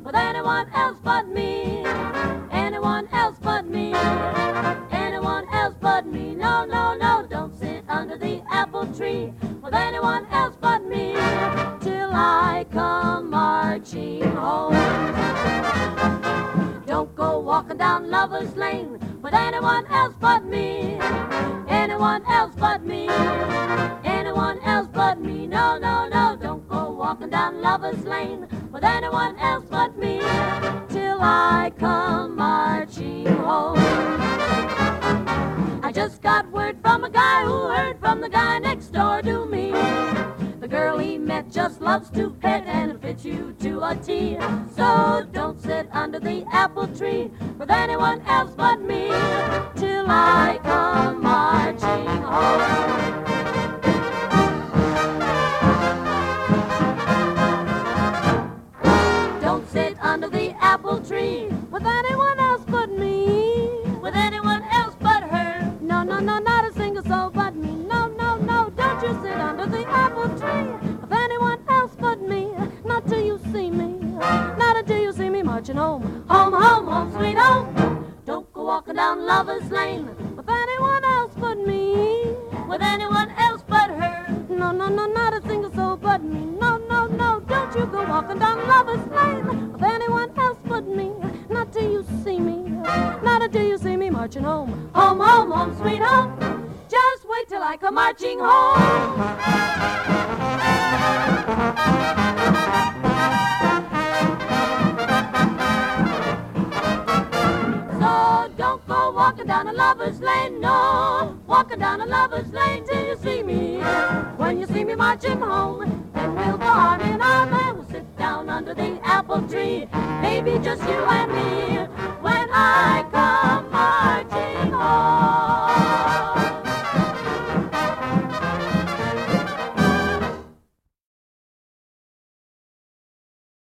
with anyone else but me. Anyone else but me. Anyone else but me. No, no, no, don't sit under the apple tree with anyone else but me till I come marching home. Don't go walking down Lover's Lane with anyone else but me. Anyone else but me. Anyone else but me. No, no, no, don't go walking down Lover's Lane with anyone else but me till I come marching home. I just got word from a guy who heard from the guy next door to me. The girl he met just loves to pet and fits you to a T. So don't sit under the apple tree with anyone else but me till I come marching home. Don't sit under the apple tree with anyone else but me. With anyone else but her. No, no, no, not a single soul but me. No, no, no, don't you sit under the apple tree with anyone else but me. Not till you see me. Not until you see me marching home. Home, home, home, sweet home. Don't go walking down Lover's Lane with anyone else but me. With anyone else but her. No, no, no, not a single soul but me. No, no, no, don't you go walking down Lover's Lane with anyone else but me. Not till you see me. Not until you see me marching home. Home, home, home, sweet home. Just wait till I come marching home. So don't go walking down a Lover's Lane, no. Walking down a Lover's Lane till you see me. When you see me marching home, then we'll go arm in arm and we'll sit down under the apple tree. Maybe just you and me when I come